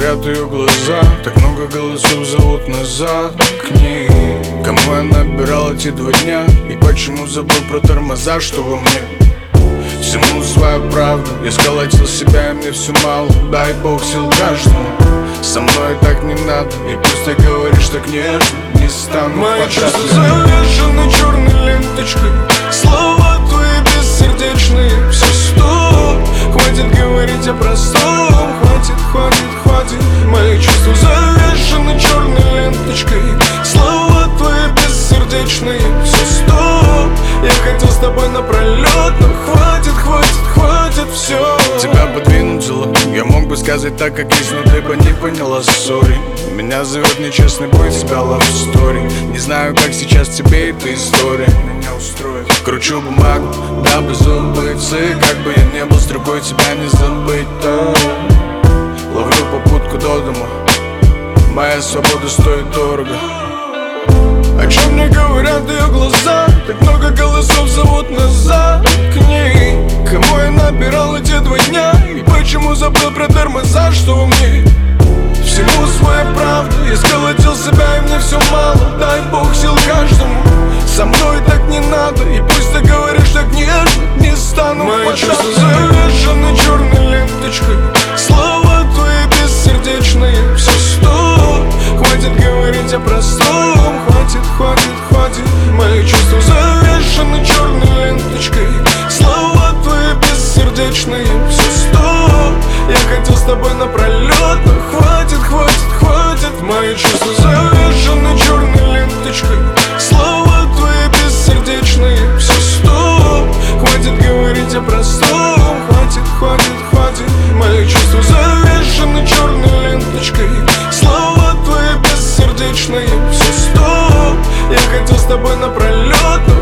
говорят ее глаза, так много голосов зовут назад к ней. Кому я набирал эти 2 дня, и почему забыл про тормоза, что во мне? Всему своя правда, я сколотил себя, и мне все мало. Дай Бог сил каждому, со мной так не надо. И пусть ты говоришь так нежно, не стану. Мои чувства завешены черной ленточкой, слова твои бессердечные. Все, стоп, хватит говорить о простом. Хватит. Мои чувства завешены черной ленточкой, слова твои бессердечные. Все, стоп, я хотел с тобой напролет, но хватит, все. Тебя подвинуть, я мог бы сказать так, как есть, но ты бы не поняла, сори. Меня зовет нечестный бой, тебя love story. Не знаю, как сейчас тебе эта история меня устроит. Кручу бумагу, дабы забыться, как бы я не был с другой, тебя не забыть. Ловлю попутку до дома, моя свобода стоит дорого. О чем мне говорят ее глаза, так много голосов зовут назад к ней. Кому я набирал эти 2 дня, и почему забыл про тормоза, что во мне? Всему своя правда, я сколотил себя, и мне все мало. Дай Бог сил каждому, со мной так не надо. И пусть ты говоришь так нежно, не стану. Мои чувства завешены черной ленточкой, слова твои бессердечные. Все, стоп, хватит говорить о простом. Хватит. Мои чувства завешены черной ленточкой, слова твои бессердечные. Все, стоп, я хотел с тобой напролет, но хватит. Мои чувства завешены черной ленточкой, слова твои бессердечные. Все, стоп, хватит говорить о простом. Хватит. Мои чувства завешены черной ленточкой, слова твои бессердечные. Все, стоп, я хотел с тобой напролет, но